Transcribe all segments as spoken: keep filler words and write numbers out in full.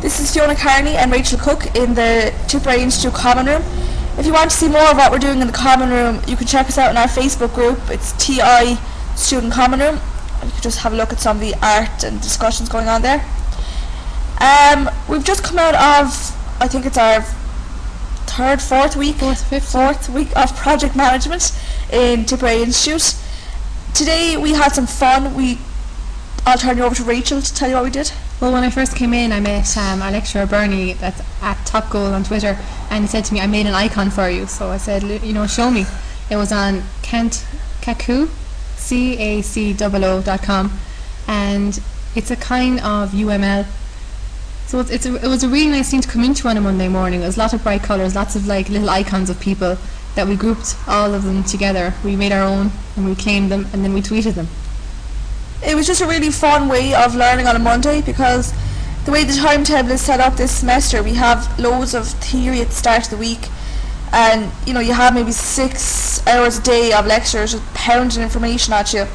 This is Fiona Carney and Rachel Cook in the Tipperary Institute Common Room. If you want to see more of what we're doing in the Common Room, you can check us out in our Facebook group. It's T I Student Common Room. You can just have a look at some of the art and discussions going on there. Um, we've just come out of, I think it's our third, fourth week, fourth, fifth, fourth week of project management in Tipperary Institute. Today we had some fun. We, I'll turn you over to Rachel to tell you what we did. Well, when I first came in, I met um, our lecturer Bernie, that's at Top Goal on Twitter, and he said to me, "I made an icon for you." So I said, "You know, show me." It was on Kent Kaku, C A C O O dot com, and it's a kind of U M L. So it's, it's a, it was a really nice thing to come into on a Monday morning. It was a lot of bright colours, lots of like little icons of people that we grouped all of them together. We made our own and we claimed them and then we tweeted them. It was just a really fun way of learning on a Monday, because the way the timetable is set up this semester, we have loads of theory at the start of the week, and you know, you have maybe six hours a day of lectures just pounding information at you,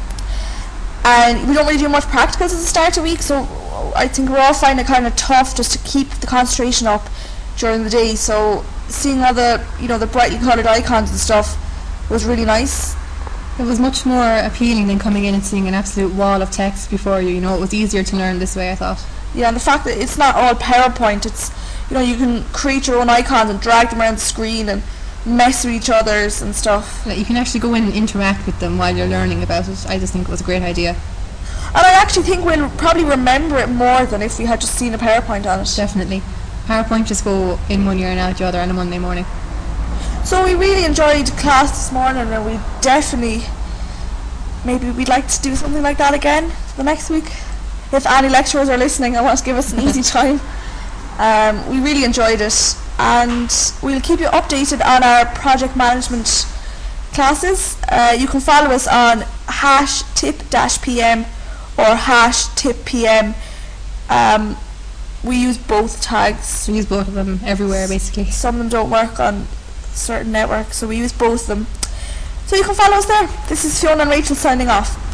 and we don't really do much practicals at the start of the week, so I think we're all finding it kind of tough just to keep the concentration up during the day. So seeing all the, you know, the brightly coloured icons and stuff was really nice. It was much more appealing than coming in and seeing an absolute wall of text before you. You know, it was easier to learn this way, I thought. Yeah, and the fact that it's not all PowerPoint, it's, you know, you can create your own icons and drag them around the screen and mess with each other's and stuff. Like, you can actually go in and interact with them while you're learning about it. I just think it was a great idea. And I actually think we'll probably remember it more than if we had just seen a PowerPoint on it. Definitely. PowerPoint just go in one ear and out the other on a Monday morning. So we really enjoyed class this morning, and we definitely, maybe we'd like to do something like that again the next week. If any lecturers are listening and want to give us an easy time. Um, we really enjoyed it, and we'll keep you updated on our project management classes. Uh, you can follow us on hash tip dash pm or hash tip pm. Um, we use both tags. We use both of them everywhere, basically. Some of them don't work on certain networks, so we use both of them. So you can follow us there. This is Fiona and Rachel signing off.